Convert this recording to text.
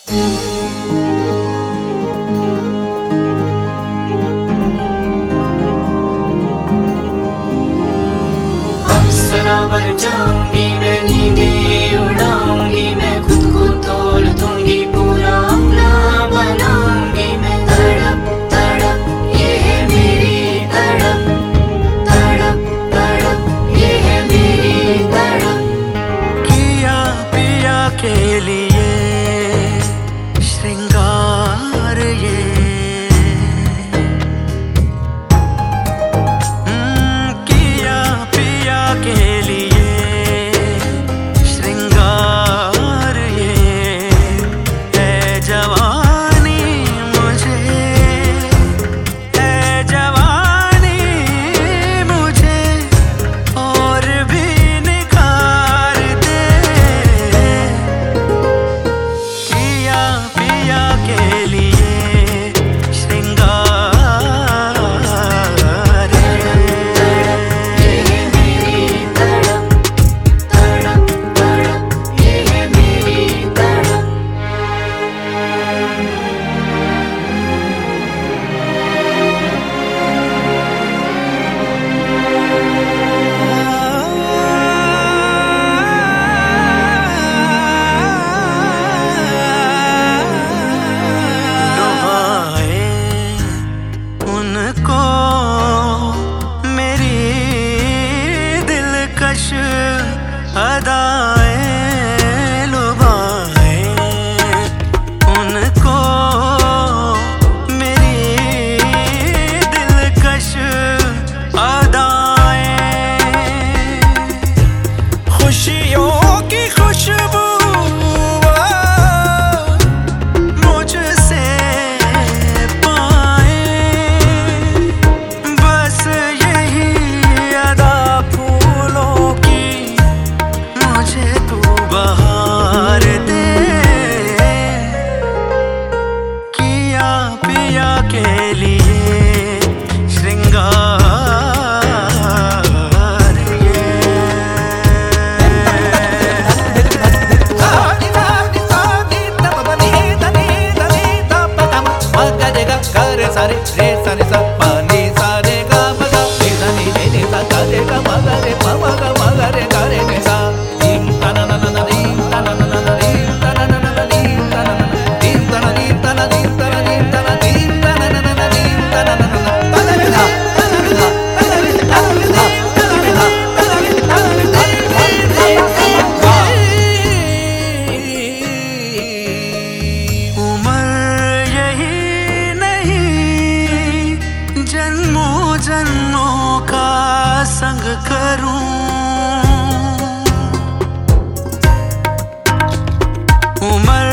बराबर जाऊंगी मैं, नींदें उड़ाऊंगी मैं, खुद को तोड़ दूंगी, पूरा अपना बनाऊंगी मैं। तड़प तड़प ये है मेरी तड़प, तड़प तड़प ये है मेरी तड़प। किया पिया के लिए श्रृंगार ये, के लिए श्रृंगार ये है जवानी, मुझे है जवानी मुझे और भी निखार दे। किया पिया के लिए श्रृंगार उनको मेरी दिलकश अदाएं लुभाए, उनको मेरी दिलकश अदाएं, खुशियों की खुशबू के लिए श्रृंगार ये। सारे रे सारे सा पानी सारे गा मगा रे सा नी रे नी सा गा रे गा मगा रे मा मगा मगा रे गा रे ने सा टीम तना ना ना ना टीम तना ना ना ना टीम तना ना ना ना टीम तना ना टीम तना टीम तना टीम तना टीम तना टीम तना ना ना ना टीम तना ना ना तना रे धा तना रे धा तना रे धा तना रे धा तना रे धा तना रे धा जन्मों का संग करूं, उम्र